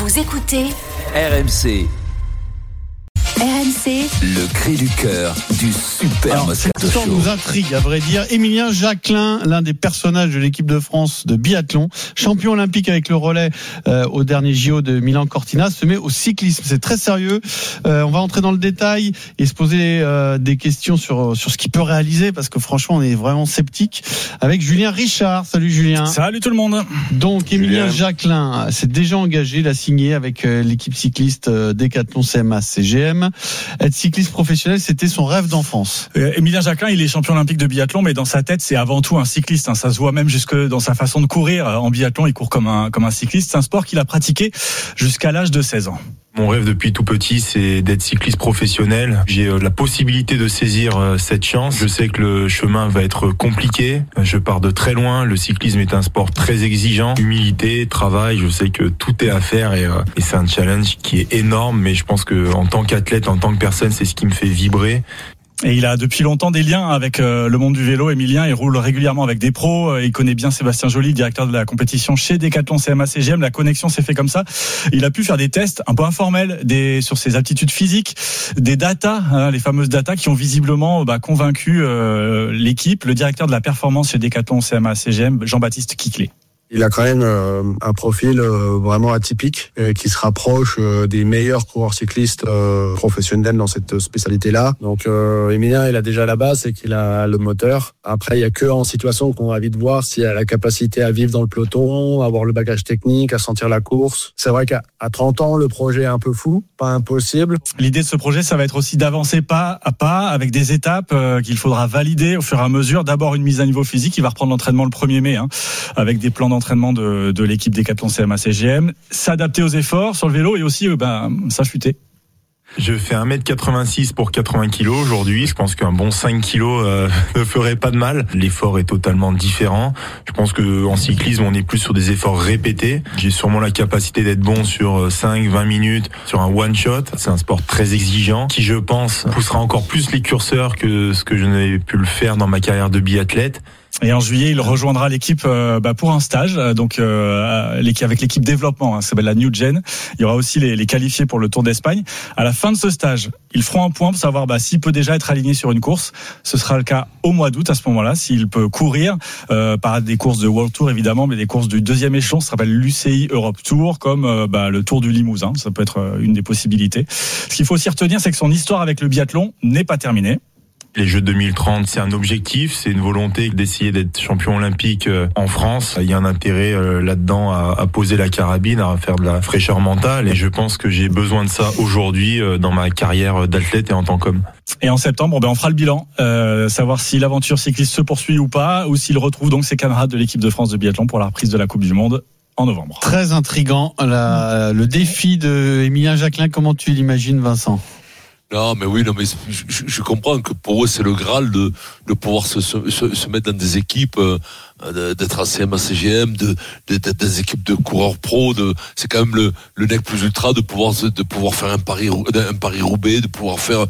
Vous écoutez RMC. RMC, Le cri du cœur du Super Moscato cette histoire Show. nous intrigue, à vrai dire. Émilien Jacquelin, l'un des personnages de l'équipe de France de biathlon, champion olympique avec le relais au dernier JO de Milan-Cortina, se met au cyclisme. C'est très sérieux. On va entrer dans le détail et se poser des questions sur ce qu'il peut réaliser, parce que franchement, on est vraiment sceptique. Avec Julien Richard. Salut Julien. Salut tout le monde. Donc Émilien Jacquelin s'est déjà engagé, il a signé avec l'équipe cycliste Décathlon CMA CGM. Être cycliste professionnel, c'était son rêve d'enfance. Émilien Jacquelin, il est champion olympique de biathlon, mais dans sa tête, c'est avant tout un cycliste. Ça se voit même jusque dans sa façon de courir. En biathlon, il court comme un cycliste. C'est un sport qu'il a pratiqué jusqu'à l'âge de 16 ans. Mon rêve depuis tout petit, c'est d'être cycliste professionnel. J'ai la possibilité de saisir cette chance. Je sais que le chemin va être compliqué. Je pars de très loin. Le cyclisme est un sport très exigeant. Humilité, travail, je sais que tout est à faire et c'est un challenge qui est énorme. Mais je pense que en tant qu'athlète, en tant que personne, c'est ce qui me fait vibrer. Et il a depuis longtemps des liens avec le monde du vélo. Émilien, il roule régulièrement avec des pros. Il connaît bien Sébastien Joly, directeur de la compétition chez Décathlon CMA CGM. La connexion s'est fait comme ça. Il a pu faire des tests un peu informels sur ses aptitudes physiques, des datas, les fameuses datas qui ont visiblement convaincu l'équipe. Le directeur de la performance chez Décathlon CMA CGM, Jean-Baptiste Quiclé. Il a quand même un profil vraiment atypique qui se rapproche des meilleurs coureurs cyclistes professionnels dans cette spécialité-là. Donc Émilien, il a déjà la base, c'est qu'il a le moteur. Après, il y a que en situation qu'on a envie de voir s'il a la capacité à vivre dans le peloton, à avoir le bagage technique, à sentir la course. C'est vrai qu'à 30 ans, le projet est un peu fou, pas impossible. L'idée de ce projet, ça va être aussi d'avancer pas à pas avec des étapes qu'il faudra valider au fur et à mesure. D'abord, une mise à niveau physique. Il va reprendre l'entraînement le 1er mai, avec des plans d'entraînement de l'équipe Décathlon CMA CGM, s'adapter aux efforts sur le vélo et aussi s'affûter. Je fais 1m86 pour 80 kg aujourd'hui. Je pense qu'un bon 5 kg ne ferait pas de mal. L'effort est totalement différent. Je pense que en cyclisme, on est plus sur des efforts répétés. J'ai sûrement la capacité d'être bon sur 5-20 minutes sur un one shot. C'est un sport très exigeant qui, je pense, poussera encore plus les curseurs que ce que je n'avais pu le faire dans ma carrière de biathlète. Et en juillet, il rejoindra l'équipe pour un stage, donc avec l'équipe développement, ça s'appelle la New Gen. Il y aura aussi les qualifiés pour le Tour d'Espagne. À la fin de ce stage, ils feront un point pour savoir s'il peut déjà être aligné sur une course. Ce sera le cas au mois d'août à ce moment-là, s'il peut courir par des courses de World Tour évidemment, mais des courses du deuxième échelon, ça s'appelle l'UCI Europe Tour, comme le Tour du Limousin. Ça peut être une des possibilités. Ce qu'il faut aussi retenir, c'est que son histoire avec le biathlon n'est pas terminée. Les Jeux 2030, c'est un objectif, c'est une volonté d'essayer d'être champion olympique en France. Il y a un intérêt là-dedans à poser la carabine, à faire de la fraîcheur mentale. Et je pense que j'ai besoin de ça aujourd'hui dans ma carrière d'athlète et en tant qu'homme. Et en septembre, on fera le bilan, savoir si l'aventure cycliste se poursuit ou pas, ou s'il retrouve donc ses camarades de l'équipe de France de biathlon pour la reprise de la Coupe du Monde en novembre. Très intriguant. Le défi de Émilien Jacquelin, comment tu l'imagines, Vincent ? Non, mais je comprends que pour eux, c'est le Graal de pouvoir se mettre dans des équipes, d'être à CMA CGM, des équipes de coureurs pro, c'est quand même le nec plus ultra de pouvoir faire un Paris-Roubaix, de pouvoir faire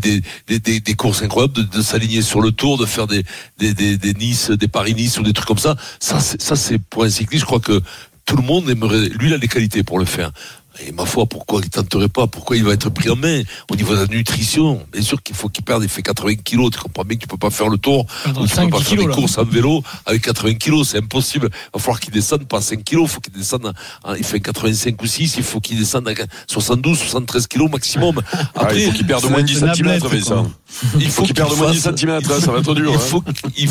des courses incroyables, de s'aligner sur le Tour, de faire des Nice, des Paris-Nice ou des trucs comme ça. Ça, c'est pour un cycliste, je crois que tout le monde aimerait, lui, il a les qualités pour le faire. Et ma foi, pourquoi il tenterait pas? Pourquoi il va être pris en main? Au niveau de la nutrition, bien sûr qu'il faut qu'il perde, il fait 80 kilos. Tu comprends bien que tu peux pas faire le tour, ou tu peux pas faire des courses en vélo avec 80 kilos, c'est impossible. Il va falloir qu'il descende pas à 5 kilos, il faut qu'il descende il fait 85 ou 6, il faut qu'il descende à 72, 73 kilos maximum. Après, il faut qu'il perde au moins 10 cm, ça. Il faut qu'il perde au moins 10 cm, ça va être dur. Il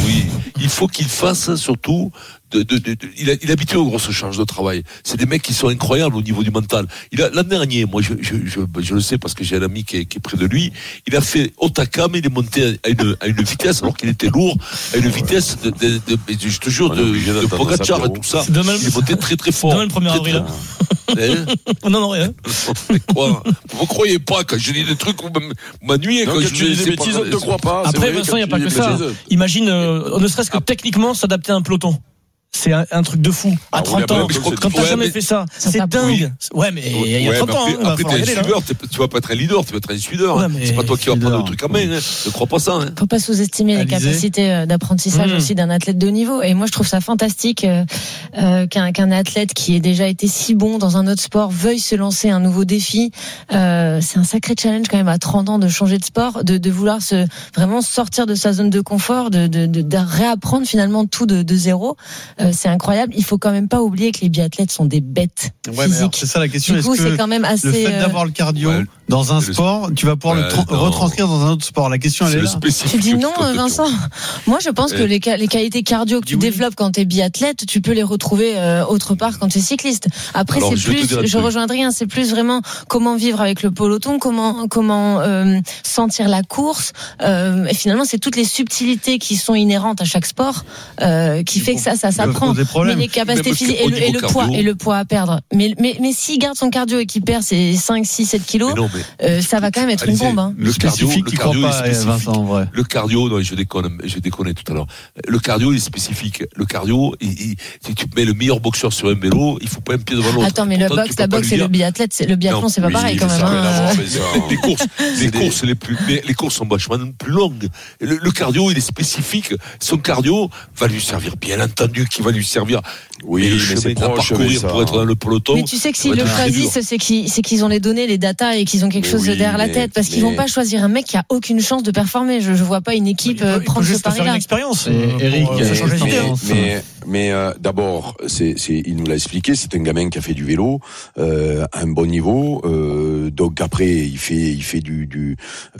faut qu'il fasse surtout il est habitué aux grosses charges de travail. C'est des mecs qui sont incroyables au niveau du mental. L'an dernier, moi, je le sais parce que j'ai un ami qui est près de lui. Il a fait Otaka, mais il est monté à une vitesse, alors qu'il était lourd, à une vitesse je te jure, de Pogacar et tout ça. Il est monté très très fort. Demain le 1er avril. Non, rien. Mais quoi? Vous croyez pas quand je dis des trucs, vous m'ennuyez quand je dis des bêtises, on ne te croit pas. Après, Vincent, il n'y a pas que ça. Imagine, ne serait-ce que techniquement, s'adapter à un peloton. c'est un truc de fou. À 30 ans, quand t'as jamais fait ça, c'est dingue. Ouais, mais il y a 30 ans. Après, t'es un suiveur, tu vas pas être un leader, tu vas être un suiveur. C'est pas toi qui vas prendre le truc en main. Ne crois pas ça. Faut pas sous-estimer les capacités d'apprentissage aussi d'un athlète de haut niveau. Et moi, je trouve ça fantastique qu'un athlète qui ait déjà été si bon dans un autre sport veuille se lancer un nouveau défi. C'est un sacré challenge quand même à 30 ans de changer de sport, de vouloir vraiment sortir de sa zone de confort, de réapprendre finalement tout de zéro. C'est incroyable. Il faut quand même pas oublier que les biathlètes sont des bêtes physiques. C'est ça la question. Du coup, est-ce que c'est quand même assez. Le fait d'avoir le cardio dans un sport, tu vas pouvoir le retranscrire dans un autre sport. La question, elle est là. Tu dis non, Vincent. Moi, je pense que les qualités cardio que tu développes quand tu es biathlète, tu peux les retrouver autre part quand tu es cycliste. Après, alors, je rejoins Adrien, c'est plus vraiment comment vivre avec le peloton, comment sentir la course. Et finalement, c'est toutes les subtilités qui sont inhérentes à chaque sport qui fait que ça s'apprend. Mais les capacités physiques et le poids à perdre. Mais s'il garde son cardio et qu'il perd ses 5, 6, 7 kilos, ça va quand même être une bombe. Hein. Le cardio, Vincent, en vrai. Le cardio, non, je déconne tout à l'heure. Le cardio, il est spécifique. Le cardio, si tu mets le meilleur boxeur sur un vélo, il faut pas un pied devant l'autre. Attends, mais la boxe et le biathlon, c'est pas pareil quand même. Les courses sont vachement plus longues. Le cardio, il est spécifique. Son cardio va lui servir, bien entendu, qu'il va lui servir. Oui, le chemin à parcourir pour être dans le peloton. Mais tu sais que s'ils le choisissent, c'est qu'ils ont les données, les datas et qu'ils ont quelque chose derrière la tête, parce qu'ils vont pas choisir un mec qui a aucune chance de performer. Je vois pas une équipe prendre ce pari-là. Faire une expérience. Eric, mais d'abord, il nous l'a expliqué, c'est un gamin qui a fait du vélo à un bon niveau. Donc après, il fait du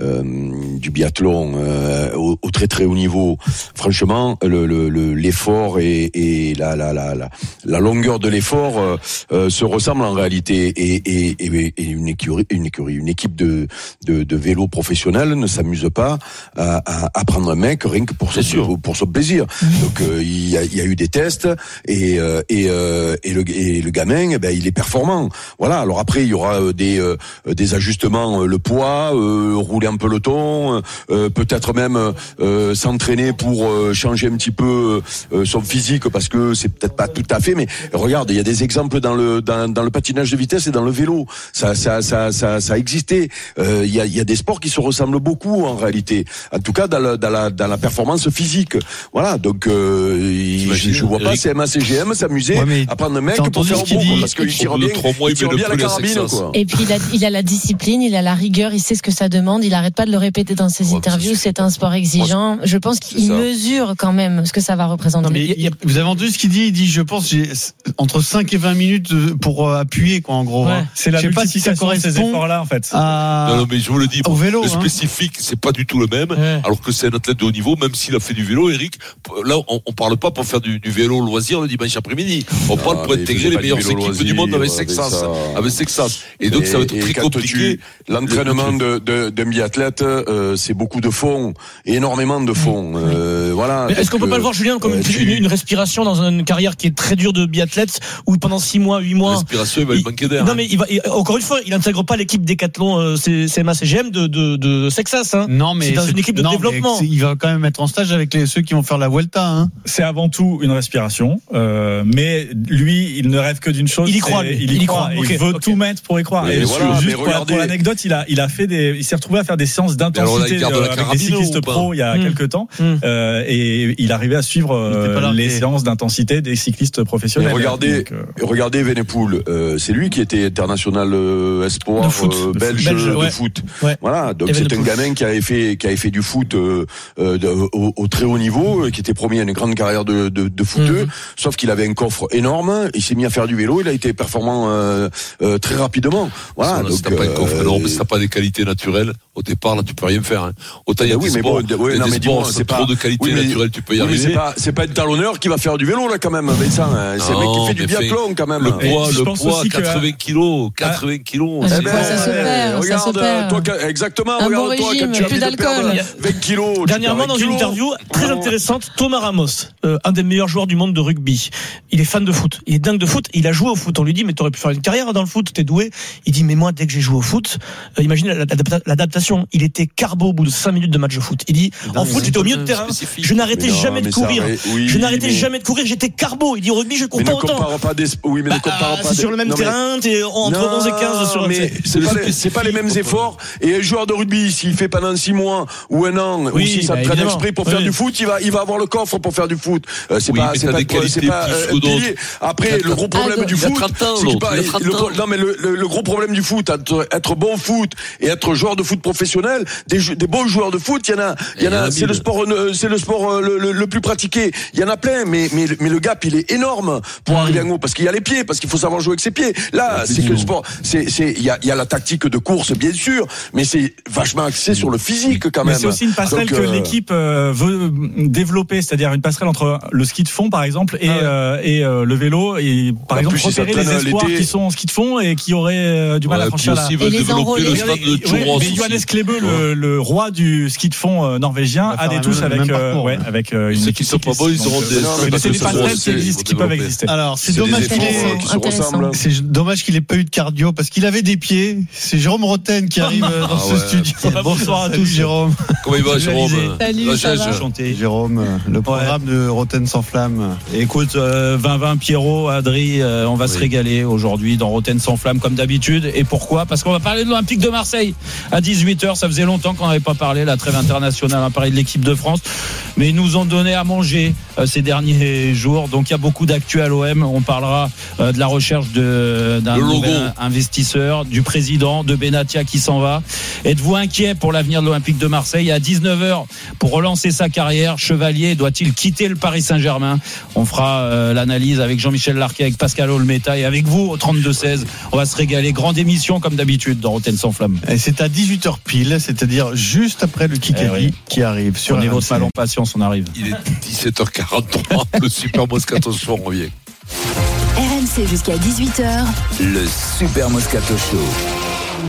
biathlon au très très haut niveau. Franchement, l'effort et la longueur de l'effort se ressemblent en réalité. Et une équipe de vélo professionnel ne s'amuse pas à prendre un mec rien que pour son plaisir. Donc il y a eu des tests et le gamin, il est performant. Voilà. Alors après, il y aura des ajustements, le poids, rouler en peloton, peut-être même s'entraîner pour changer un petit peu son physique, parce que c'est peut-être pas tout à fait, mais regarde, il y a des exemples dans le patinage de vitesse et dans le vélo. Ça a existé. Il y a des sports qui se ressemblent beaucoup en réalité. En tout cas, dans la performance physique. Voilà. Donc, je vois pas CMA, CGM s'amuser à prendre un mec pour faire un bon, parce qu'il tire bien la carabine, quoi. Et puis, il a la discipline, il a la rigueur, il sait ce que ça demande, il arrête pas de le répéter dans ses interviews. C'est un sport exigeant. Je pense qu'il mesure quand même ce que ça va représenter. Mais vous avez entendu ce qu'il dit? Il dit, je pense, j'ai entre 5 et 20 minutes pour appuyer, quoi, en gros. Ouais. C'est la multiplication de ces efforts-là, en fait. Non, mais je vous le dis, au vélo, le spécifique, c'est pas du tout le même. Ouais. Alors que c'est un athlète de haut niveau, même s'il a fait du vélo, Eric. Là, on parle pas pour faire du vélo loisir le dimanche après-midi. On parle pour intégrer les meilleures équipes du monde avec Sexas. Et donc, ça va être très compliqué. L'entraînement d'un biathlète, c'est beaucoup de fond, énormément de fond. Voilà. Mais est-ce qu'on peut pas le voir, Julien, comme une respiration dans une carrière qui est très dure de biathlète, où pendant 6 mois, 8 mois. Respiration, il va lui manquer d'air. Non, mais encore une fois, il n'intègre pas l'équipe Décathlon CMA CGM de Sexas. Hein. Non, mais c'est dans une équipe de développement. Il va quand même être en stage avec ceux qui vont faire la Vuelta. Hein. C'est avant tout une respiration, mais lui, il ne rêve que d'une chose. Il y croit. Il y croit. Il veut tout mettre pour y croire. Et voilà, juste pour l'anecdote, il s'est retrouvé à faire des séances d'intensité avec des cyclistes pro il y a quelques temps, et il arrivait à suivre les séances d'intensité des cyclistes professionnels. Regardez Venepool, c'est lui qui était international espoir belge de foot. Ouais. Voilà, donc c'est un gamin qui avait fait du foot au très haut niveau, qui était promis à une grande carrière de footeux, sauf qu'il avait un coffre énorme, il s'est mis à faire du vélo, il a été performant très rapidement. Voilà, donc si t'as pas un coffre énorme, si t'as pas des qualités naturelles, au départ là tu peux rien faire. Hein. Autant il y a des sports, c'est trop de qualité naturelle, tu peux y arriver. Mais c'est pas un talonneur qui va faire du vélo là quand même, Vincent. C'est un mec qui fait du biathlon quand même. Le poids 80 kilos. Ça se perd. Regarde, toi, exactement. Regarde toi quand tu as plus d'alcool. 20 kilos. Dernièrement, dans une interview très intéressante, Thomas Ramos, un des meilleurs joueurs joueur du monde de rugby. Il est fan de foot. Il est dingue de foot. Il a joué au foot. On lui dit, mais t'aurais pu faire une carrière dans le foot, t'es doué. Il dit, mais moi, dès que j'ai joué au foot, imagine l'adaptation. Il était carbo au bout de 5 minutes de match de foot. Il dit, en foot, j'étais au milieu de terrain. Je n'arrêtais jamais de courir. Je n'arrêtais jamais de courir. J'étais carbo. Il dit, au rugby, je cours pas autant. Oui, mais ne compare pas. C'est sur le même terrain, t'es entre 11 et 15 sur mais c'est pas les mêmes efforts. Et un joueur de rugby, s'il fait pendant 6 mois ou un an, ou s'il s'entraîne exprès pour faire du foot, il va avoir le coffre pour faire du foot. C'est pas pilier. Après, le gros problème du foot, non, mais le gros problème du foot, être bon au foot et être joueur de foot professionnel, des bons joueurs de foot, il y en a, c'est le sport le plus pratiqué. Il y en a plein, mais le gap, il est énorme pour arriver en haut, parce qu'il y a les pieds, parce qu'il faut savoir jouer avec ses pieds. Là, c'est que le sport, il y a la tactique de course, bien sûr, mais c'est vachement axé sur le physique quand même. Mais c'est aussi une passerelle que l'équipe veut développer, c'est-à-dire une passerelle entre le ski de fond, par exemple, et le vélo, et par exemple repérer les espoirs qui sont en ski de fond et qui auraient du mal à franchir la. Et les enrôler. Mais Johannes Klebe, le roi du ski de fond norvégien, a des touches avec une équipe cycliste. C'est des passerelles qui peuvent exister. Alors, c'est dommage qu'il ait pas eu de cardio parce qu'il avait des pieds. C'est Jérôme Roten qui arrive dans ce studio. Bonsoir à tous, Jérôme. Comment il va, Jérôme? Salut, Jérôme, le programme de Roten sans flamme. Écoute, 20-20, Pierrot, Adri, on va se régaler aujourd'hui dans Roten sans flamme comme d'habitude. Et pourquoi? Parce qu'on va parler de l'Olympique de Marseille à 18h. Ça faisait longtemps qu'on n'avait pas parlé, la trêve internationale, on parlait de l'équipe de France. Mais ils nous ont donné à manger ces derniers jours. Donc il y a beaucoup d'actu à l'OM. On parlera de la recherche d'un nouvel investisseur, du président, de Benatia qui s'en va. Êtes-vous inquiet pour l'avenir de l'Olympique de Marseille? À 19h, pour relancer sa carrière, Chevalier doit-il quitter le Paris Saint-Germain? On fera l'analyse avec Jean-Michel Larquet, avec Pascal Olmeta et avec vous au 32-16. On va se régaler. Grande émission comme d'habitude dans Roten sans flamme. Et c'est à 18h pile, c'est-à-dire juste après le Kikadi qui arrive sur RMC. Votre mal en patience, on arrive. Il est 17h43, le Super Moscato Show revient. RMC jusqu'à 18h. Le Super Moscato Show.